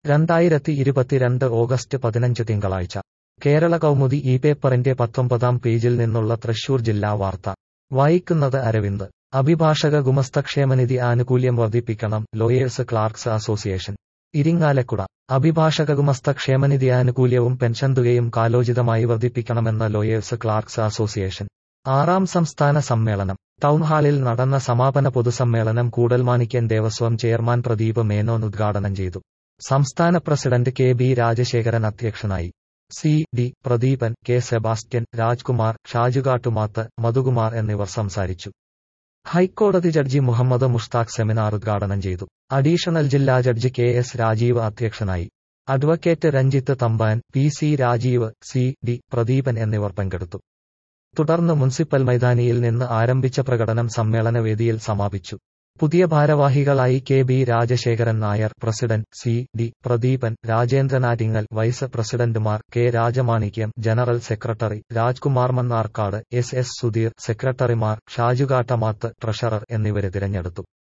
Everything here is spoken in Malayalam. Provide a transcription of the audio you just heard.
2022 ഓഗസ്റ്റ് 15 തിങ്കളാഴ്ച കേരള കൗമുദി ഈ പേപ്പറിന്റെ 19-ാം പേജിൽ നിന്നുള്ള തൃശൂർ ജില്ലാ വാർത്ത വായിക്കുന്നത് അരവിന്ദ്. അഭിഭാഷക ഗുമസ്തക്ഷേമനിധി ആനുകൂല്യം വർദ്ധിപ്പിക്കണം, ലോയേഴ്സ് ക്ലാർക്സ് അസോസിയേഷൻ. ഇരിങ്ങാലക്കുട. അഭിഭാഷക ഗുമസ്തക്ഷേമനിധി ആനുകൂല്യവും പെൻഷൻ തുകയും കാലോചിതമായി വർദ്ധിപ്പിക്കണമെന്ന ലോയേഴ്സ് ക്ലാർക്സ് അസോസിയേഷൻ 6ാം സംസ്ഥാന സമ്മേളനം ടൗൺഹാളിൽ നടന്ന സമാപന പൊതുസമ്മേളനം കൂടൽമാണിക്യൻ ദേവസ്വം ചെയർമാൻ പ്രദീപ് മേനോൻ ഉദ്ഘാടനം ചെയ്തു. സംസ്ഥാന പ്രസിഡന്റ് കെ ബി രാജശേഖരൻ അധ്യക്ഷനായി. C D Pradeepan, K Sebastian, Rajkumar, Shajukattumath, Madhukumar എന്നിവർ സംസാരിച്ചു. ഹൈക്കോടതി ജഡ്ജി മുഹമ്മദ് മുഷ്താഖ് സെമിനാർ ഉദ്ഘാടനം ചെയ്തു. അഡീഷണൽ ജില്ലാ ജഡ്ജി കെ എസ് രാജീവ് അധ്യക്ഷനായി. Advocate Ranjith Thampan, P C Rajeev, C D Pradeepan എന്നിവർ പങ്കെടുത്തു. തുടർന്ന് മുനിസിപ്പൽ മൈതാനിയിൽ നിന്ന് ആരംഭിച്ച പ്രകടനം സമ്മേളനവേദിയിൽ സമാപിച്ചു. പുതിയ ഭാരവാഹികളായി K B Rajasekharan Nair president, C D Pradeepan, രാജേന്ദ്രനാറ്റിങ്ങൽ vice പ്രസിഡന്റുമാർ, K Rajamanikyam general secretary, Rajkumar Mannarkkad, S S Sudheer സെക്രട്ടറിമാർ, ഷാജുകാട്ടമാത്ത് ട്രഷറർ എന്നിവരെ തിരഞ്ഞെടുത്തു.